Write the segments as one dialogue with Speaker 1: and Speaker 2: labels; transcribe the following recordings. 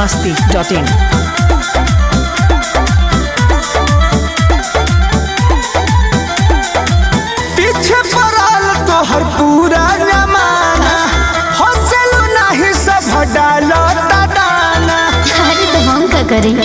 Speaker 1: biharmasti.in।
Speaker 2: पीछे पड़ल तोहर पूरा जमाना, हौसलो नहीं सब डालो दाना।
Speaker 3: अरे तो हम का करें?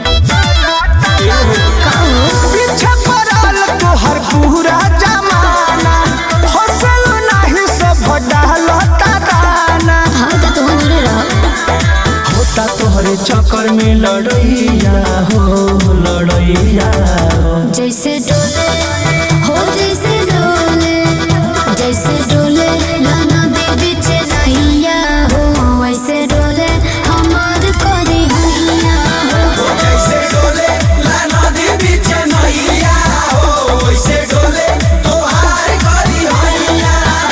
Speaker 2: पीछे पड़ल तोहर पूरा जमाना, हौसलो नहीं सब डालो दाना।
Speaker 3: हाँ तो तुम दूर रहो।
Speaker 2: होता तोहरे चक्कर में लड़ैया हो, लड़ैया हो।
Speaker 3: जैसे डोले हो जैसे डोले, जैसे डोले लाना दे बीच नैया हो, वैसे डोले हमार करी हैया हो।
Speaker 4: जैसे डोले लाना दी बीच नैया हो, वैसे डोले तोहार करी हैया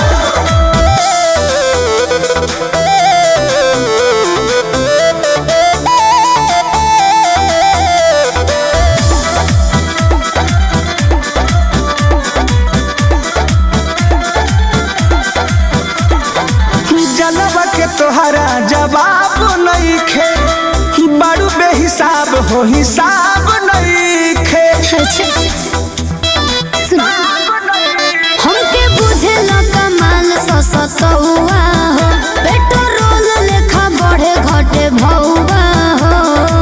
Speaker 2: जलवा के तोहरा जवाब नहीं खे, बड़ू बेहिसाब हो हिसाब नहीं खे।
Speaker 3: अच्छा सुनो, हमके बुझेला कमाल ससतौआ हो, पेट्रोल लेखा बढ़े घटे भौआ हो।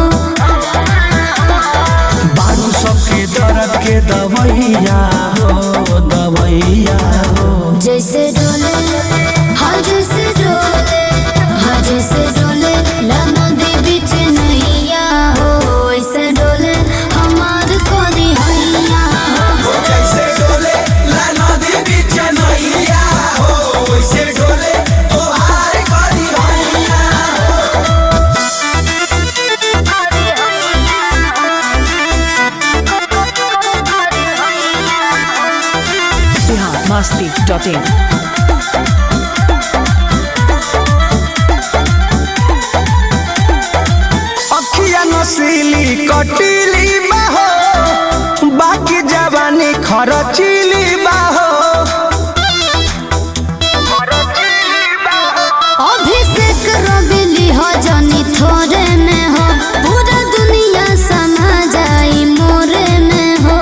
Speaker 2: बारू सबके दर्द के दवैया हो, दवैया हो।
Speaker 3: जैसे डोले हाँ जैसे डोले, हाँ जैसे डोले लाना दे बीच नैया हो, वैसे डोले हमार करी हैया हो।
Speaker 4: जैसे डोले लाना दी बीच नैया हो, वैसे डोले तोहार करी हैया
Speaker 1: biharmasti.in।
Speaker 2: अखिया नसीली कटीली बाहो, बाकी जवानी खरचीली बाहो।
Speaker 3: अभिषेक रबिली हो जनी थोरे में हो, पूरा दुनिया समा जाई मोरे में हो।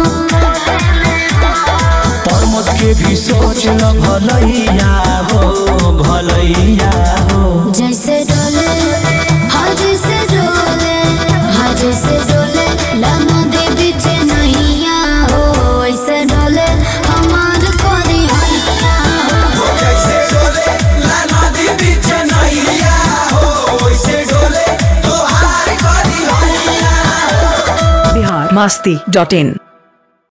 Speaker 2: प्रमोद के भी सोच ल भलैया हो, भलैया हो।
Speaker 3: जैसे डोले हाँ जैसे डोले, हाँ जैसे डोले लाना दे बीच नैया हो, वैसे डोले हमार करी हैया हो।
Speaker 4: जैसे डोले लाना दी बीच नैया हो, वैसे डोले तोहार करी हैया
Speaker 1: biharmasti.in।